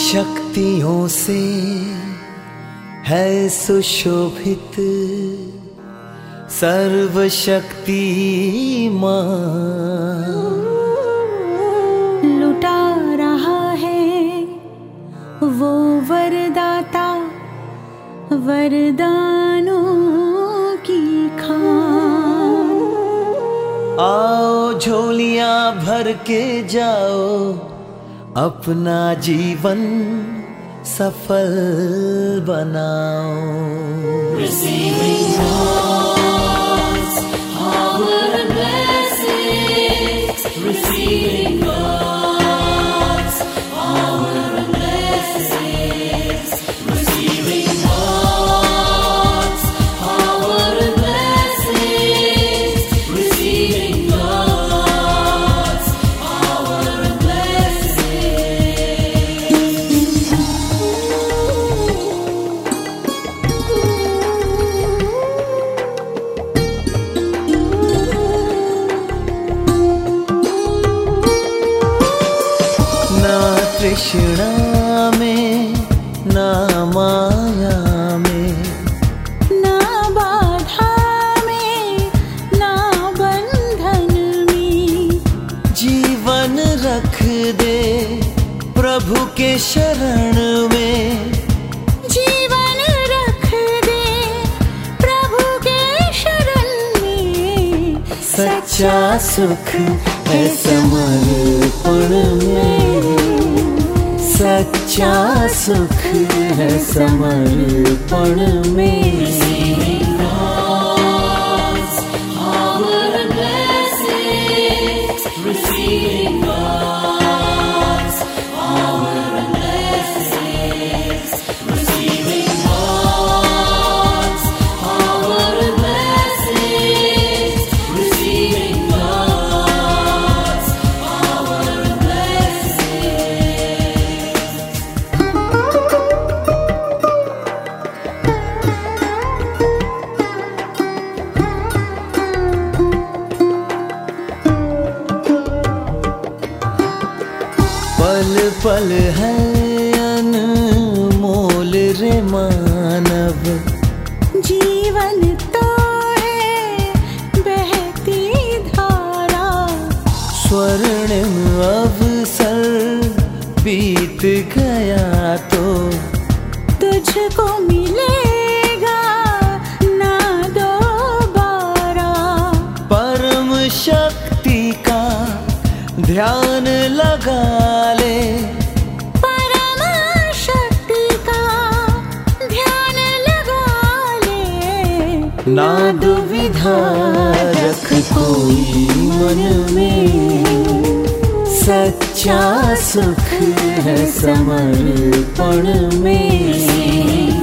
शक्तियों से है सुशोभित सर्वशक्तिमान। लुटा रहा है वो वरदाता वरदानों की खान। आओ झोलियां भर के जाओ, अपना जीवन सफल बनाओ। Receiving God's power and blessings, receiving God's power and blessings, receiving God's power and blessings, receiving God's power and तृष्णा में ना माया में, ना बाधा में ना बंधन में, जीवन रख दे प्रभु के शरण में। जीवन रख दे प्रभु के शरण में। सच्चा सुख है समर्पण में, सच्चा सुख है समर्पण में। Receiving God's power and blessings, receiving God's power and blessings, receiving God's power and blessings, receiving God's power and पल पल है अनमोल रे मानव, जीवन तो है बहती धारा। स्वर्णिम अवसर बीत गया तो तुझको मिलेगा ना दोबारा। परम शक्ति का ध्यान लगा ले, परम शक्ति का ध्यान लगा ले। ना दुविधा रख कोई मन में, सच्चा सुख है समर्पण में।